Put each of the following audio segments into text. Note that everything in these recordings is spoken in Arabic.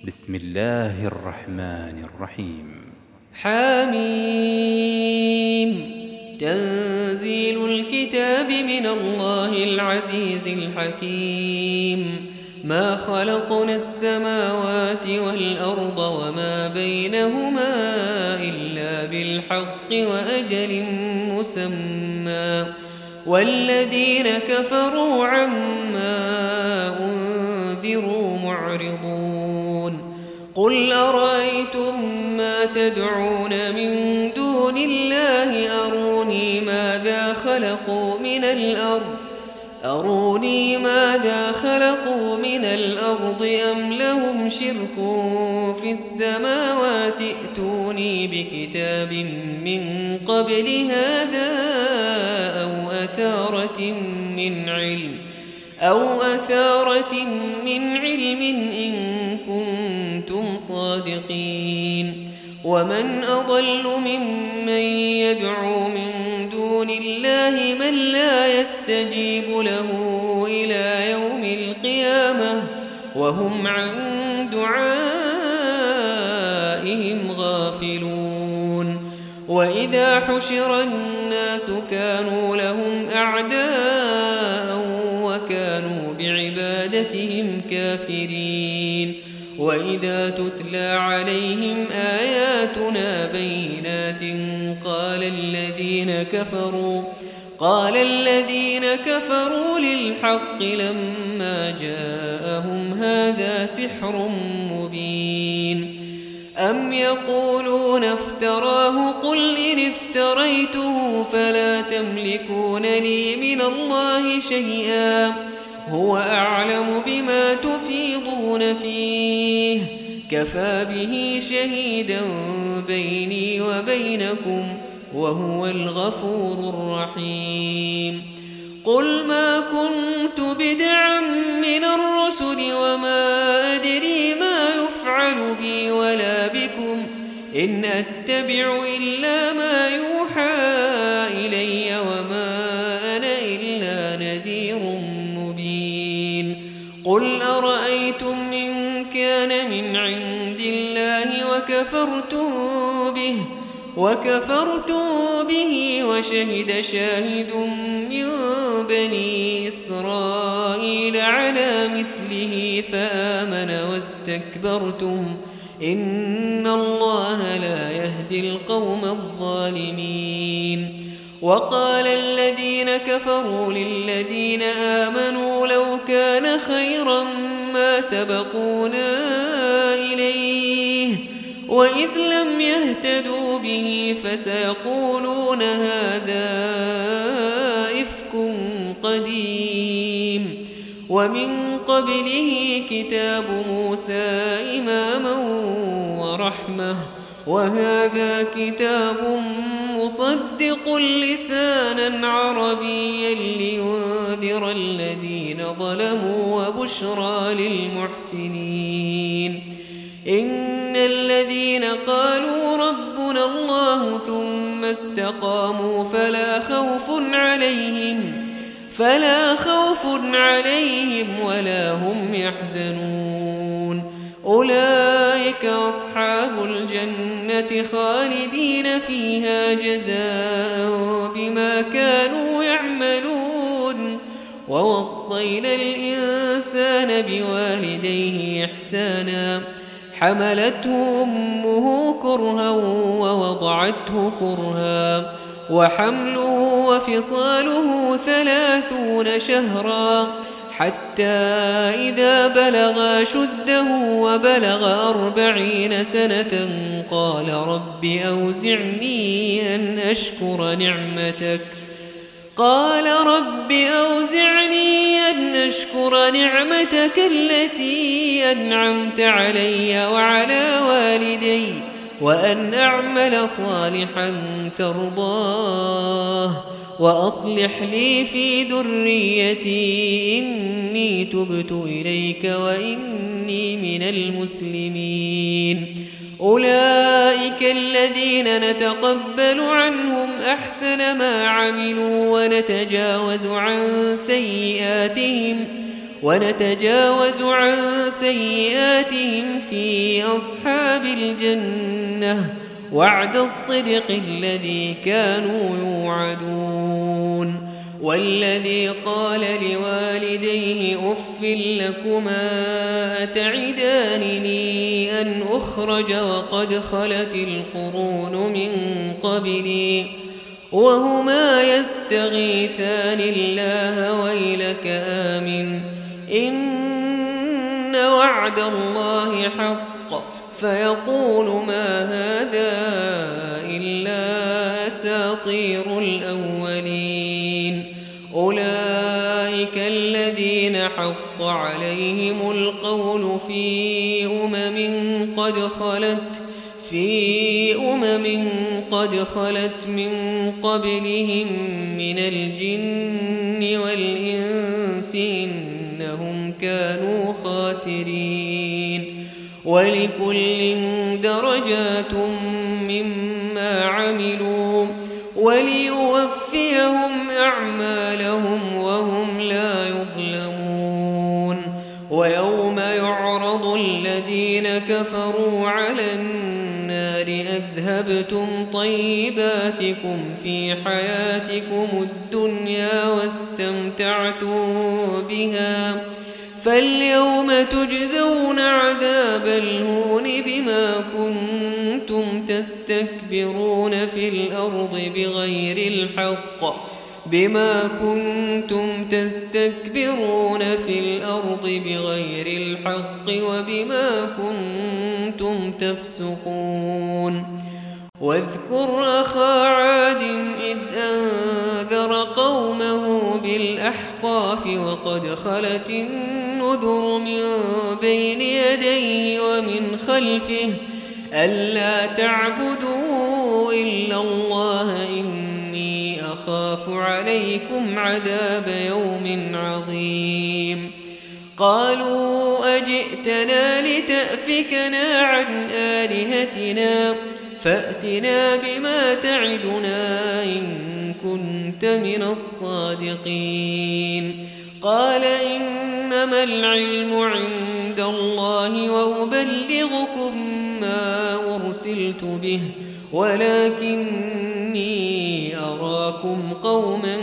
بسم الله الرحمن الرحيم. حميم. تنزيل الكتاب من الله العزيز الحكيم. ما خلقنا السماوات والأرض وما بينهما إلا بالحق وأجل مسمى، والذين كفروا عما أنذروا معرضون. قل أرأيتم ما تدعون من دون الله أروني ماذا خلقوا من الأرض أم لهم شرك في السماوات ائتوني بكتاب من قبل هذا أو أثارة من علم إن كنتم صادقين. ومن أضل ممن يدعو من دون الله من لا يستجيب له إلى يوم القيامة وهم عن دعائهم غافلون. وإذا حشر الناس كانوا لهم أعداء وكانوا بعبادتهم كافرين. وإذا تتلى عليهم آياتنا بينات قال الذين كفروا للحق لما جاءهم هذا سحر مبين. أم يقولون افتراه قل إن افتريته فلا تملكون لي من الله شيئا هو أعلم بما تفيضون فيه كفى به شهيدا بيني وبينكم وهو الغفور الرحيم. قل ما كنت بدعا من الرسل وما أدري ما يفعل بي ولا بكم إن أتبع إلا ما يوحى إلي وما أنا إلا نذير مبين. قل أرأيتم إن كان من عند الله وكفرتم به وشهد شاهد من بني إسرائيل على مثله فآمن واستكبرتم إن الله لا يهدي القوم الظالمين. وقال الذين كفروا للذين آمنوا لو كان خيرا ما سبقونا إليه وإذ لم يهتدوا به فسيقولون هذا إفك قديم. ومن قبله كتاب موسى إماما ورحمة وهذا كتاب مصدق لسانا عربيا لينذر الذين ظلموا وبشرى للمحسنين. إن الذين قالوا ربنا الله ثم استقاموا فلا خوف عليهم ولا هم يحزنون. أولئك أصحاب الجنة خالدين فيها جزاء بما كانوا يعملون. ووصينا الإنسان بوالديه إحسانا حملته أمه كرها ووضعته كرها وحمله وفصاله 30 شهرا حتى إذا بلغ شده وبلغ 40 سنة قال رب أوزعني أن أشكر نعمتك التي أنعمت علي وعلى والدي وأن أعمل صالحا ترضاه وأصلح لي في ذريتي إني تبت إليك وإني من المسلمين. أولئك الذين نتقبل عنهم أحسن ما عملوا ونتجاوز عن سيئاتهم ونتجاوز عن سيئاتهم في أصحاب الجنة وعد الصدق الذي كانوا يوعدون والذي قال لوالديه أف لكما أتعدانني أن أخرج وقد خلت القرون من قبلي وهما يستغيثان الله ويلك آمن إن وعد الله حق فيقول ما هذا إلا أساطير الأولين أولئك الذين حق عليهم القول في أمم قد خلت من قبلهم من الجن والإنس إنهم كانوا خاسرين ولكل درجات مما عملوا وليوفيهم أعمالهم وهم لا يظلمون ويوم يعرض الذين كفروا على النار أذهبتم طيباتكم في حياتكم الدنيا واستمتعتم بها فاليوم تجزون عذاب الهون بما كنتم تستكبرون في الأرض بغير الحق وبما كنتم تفسقون واذكر أخا عاد إذ أنذر قومه بالأحقاف وقد خلت النذر من بين يديه ومن خلفه ألا تعبدوا إلا الله إني أخاف عليكم عذاب يوم عظيم قالوا أجئتنا لتأفكنا عن آلهتنا فأتنا بما تعدنا إن كنت من الصادقين قال إنما العلم عند الله وأبلغكم ما أرسلت به ولكني أراكم قوما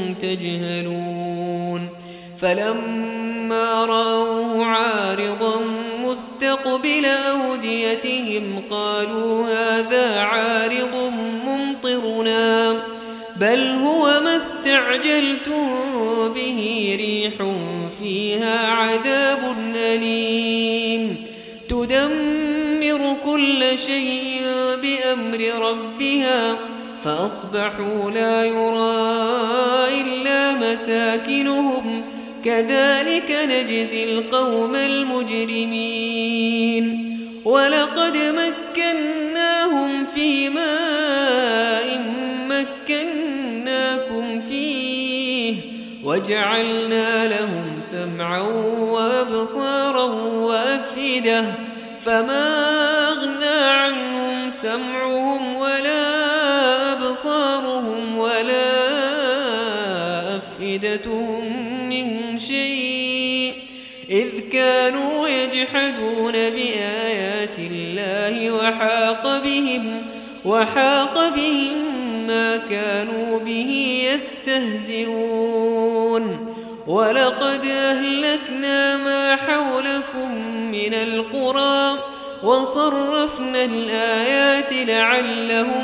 تجهلون فلما رأوه عارضا مستقبل أوديتهم قالوا هذا عارض ممطرنا بل هو ما استعجلتم به ريح فيها عذاب أليم تدمر كل شيء بأمر ربها فأصبحوا لا يرى إلا مساكنهم كذلك نجزي القوم المجرمين ولقد مكناهم في ماء مكناكم فيه وجعلنا لهم سمعا وأبصارا وأفئدة فما أغنى عنهم سمعهم ولا أبصارهم ولا أفئدتهم من شيء إذ كانوا يجحدون بآيات الله وحاق بهم ما كانوا به يستهزئون ولقد أهلكنا ما حولكم من القرى وصرفنا الآيات لعلهم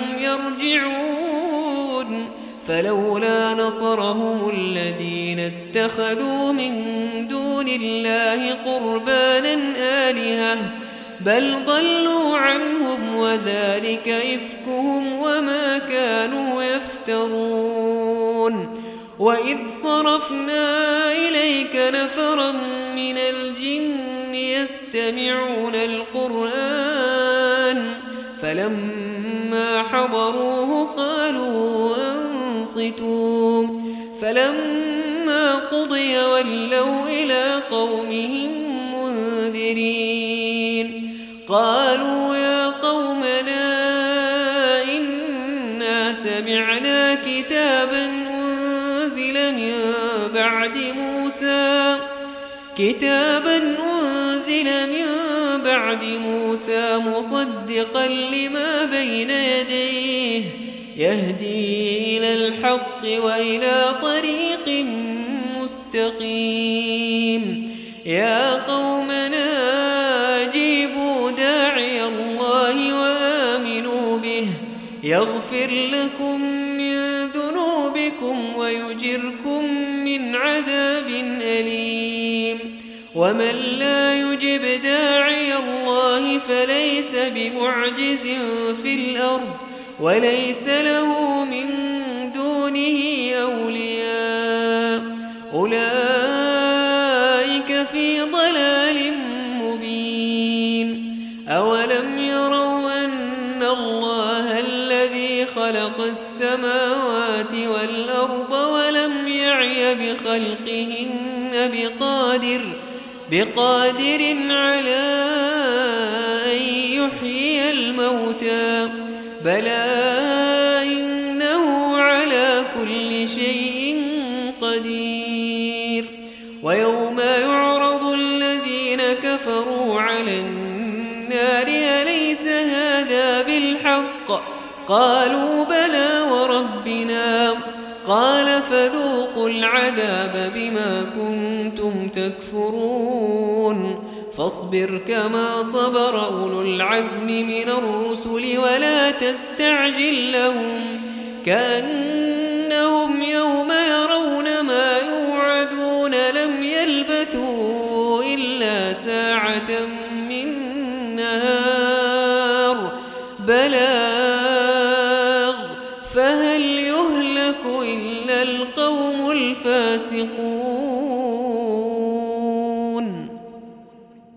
يرجعون فلولا نصرهم الذين اتخذوا من دون الله قربانا آلهة بل ضلوا عنهم وذلك إفكهم وما كانوا يفترون وإذ صرفنا إليك نفرا من الجن يستمعون القرآن فلما حضروه قالوا أنصتوا فلما قضي ولوا إلى قومهم منذرين قالوا يا قومنا إنا سمعنا كتابا أنزل من بعد موسى كتابا أنزل من بعد موسى مصدقا لما بين يديه يهدي إلى الحق وإلى طريق مستقيم يا قومنا أجيبوا داعي الله وآمنوا به يغفر لكم من ذنوبكم ويجركم من عذاب أليم ومن لا يجب داعي الله فليس بمعجز في الأرض وليس له من دونه أولياء أولئك في ضلال مبين أولم يروا أن الله الذي خلق السماوات والأرض ولم يعي بخلقهن بقادر على أن يحيي الموتى بلى إنه على كل شيء قدير ويوم يعرض الذين كفروا على النار أليس هذا بالحق قالوا بلى وربنا قال فذوقوا العذاب بما كنتم تكفرون فاصبر كما صبر أولو العزم من الرسل ولا تستعجل لهم كأنهم يوم يرون ما يوعدون لم يلبثوا إلا ساعة من نهار بلاغ فهل يهلك إلا القوم الفاسقون